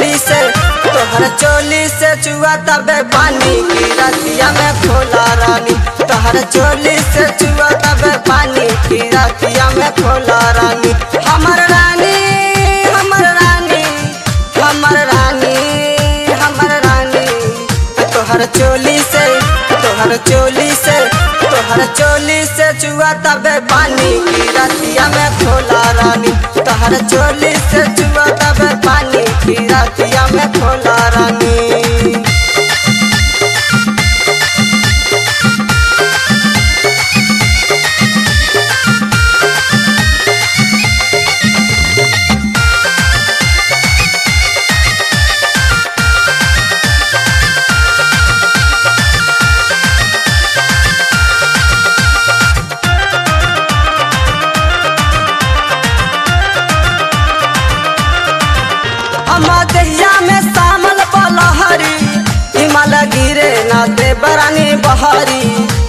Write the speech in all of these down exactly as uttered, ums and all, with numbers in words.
चोली से तोहर चोली से चुआ तबे पानी की रतिया में खोला रानी। तोहर चोली से चुआ तबे पानी की रतिया में खोला रानी। हमर रानी हमर रानी हमर रानी हमर रानी तोहर चोली से तोहर चोली से तोहर चोली से चुआ तबे पानी की रतिया में खोला रानी। तोहर चोली से चुआ तबे पानी की रतिया में खोला रानी। दहिया में शामल बलहरी हिमाल गिरे ना दे बरानी बहरी।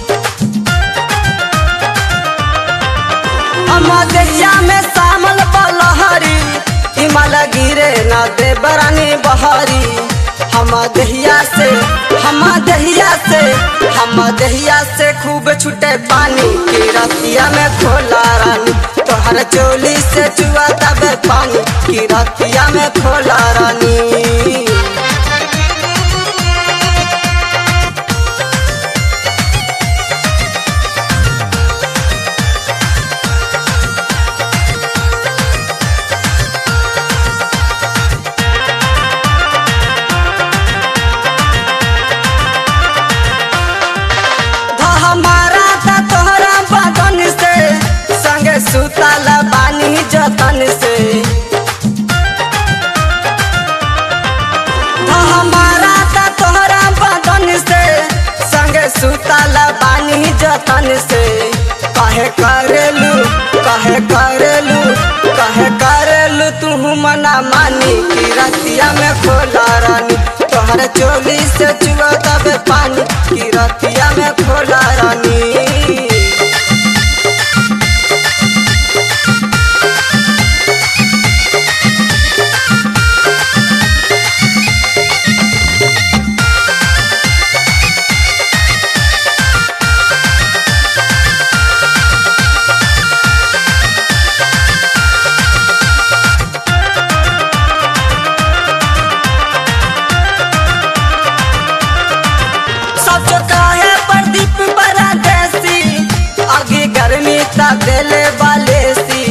हम दहिया में शामल बलहरी हिमाल गिरे ना दे बरानी बहरी। हम दहिया से हम दहिया से हम दहिया से खूब छूटे पानी की रतिया में खोला रानी। तोहर चोली से चुआ तबे पानी की रतिया में खोला रानी। हमारा था तोहरा बदन से संगे सुतल बानी जतन से। हमारा था तोहरा बदन से संगे सुतल बानी जतन से। कहे करेलू कहे करेलू कहे करेलू तू मना मानी की रतिया में खोला रानी। तोहर चोली से चुआ तबे पानी की रतिया में खोला रानी। देले वाले सी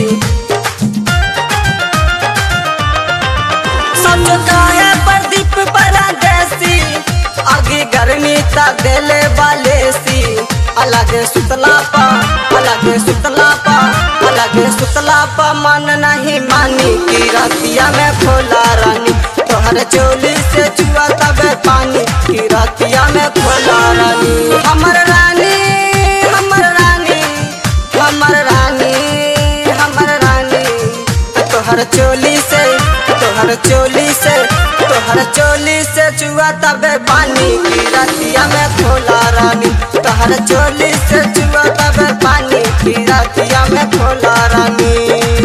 समझो काहे प्रदीप परदेसी आगे गर्मी ता देले वाले सी। अलग सुतला पा अलग सुतला पा अलग सुतला पा मन नहीं मानी की रतिया में खोला रानी। तोहर चोली से चुआ तबे पानी की रतिया में खोला रानी। हमर रानी हमर रानी हमर रानी हमर रानी तोहर चोली से तोहर चोली से तोहर चोली से चुआ तबे पानी की रतिया में खोला रानी। तोहर चोली से चुआ तबे पानी की रतिया में खोला रानी।